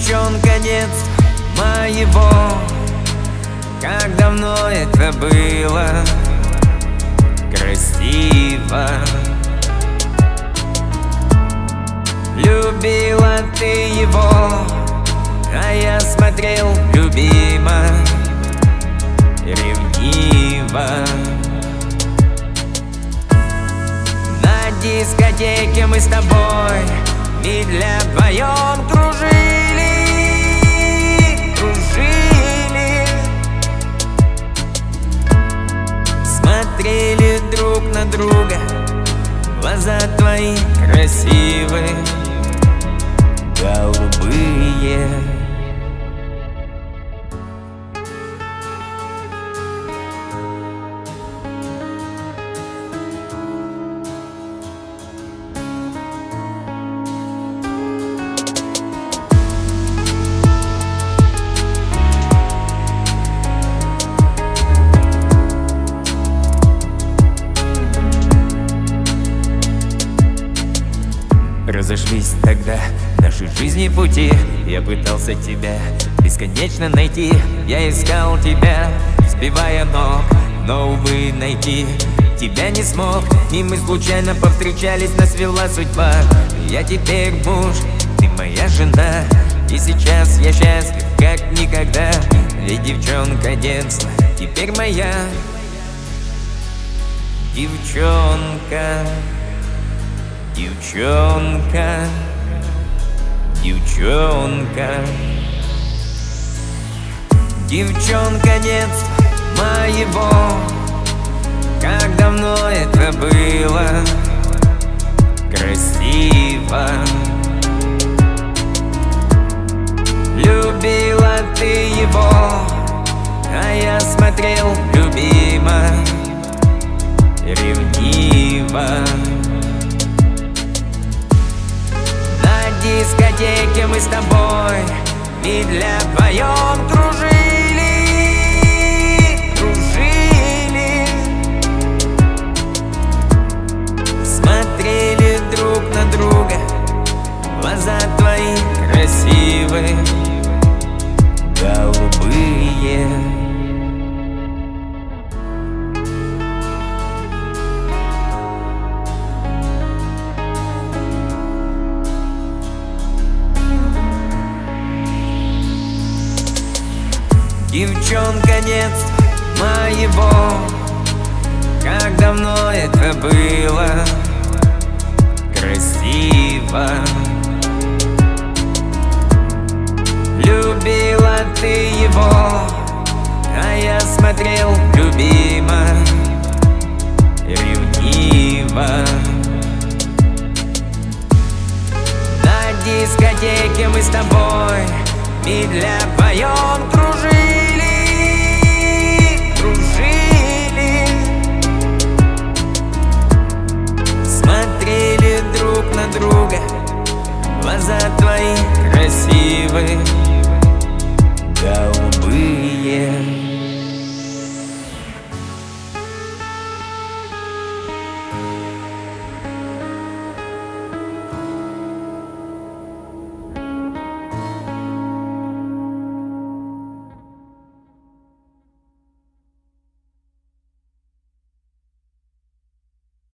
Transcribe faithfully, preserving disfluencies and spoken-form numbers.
Девчонка детства моего, как давно это было красиво. Любила ты его, а я смотрел любимо, ревниво. На дискотеке мы с тобой медля вдвоем кружили, кружили. Смотрели друг на друга, глаза твои красивые, голубые. Разошлись тогда наши жизни пути. Я пытался тебя бесконечно найти. Я искал тебя, сбивая ног, но, увы, найти тебя не смог. И мы случайно повстречались, нас свела судьба. Я теперь муж, ты моя жена, и сейчас я счастлив, как никогда. Ведь девчонка детства теперь моя. Девчонка, девчонка, девчонка. Девчонка детства моего, как давно это было красиво. Любила ты его, а я смотрел любимо, ревниво. На дискотеке мы с тобой медля вдвоем кружили, кружили. Смотрели друг на друга, глаза твои красивые, голубые. Девчонка детства моего, как давно это было красиво. Любила ты его, а я смотрел любимо, ревниво. На дискотеке мы с тобой медля вдвоем кружили,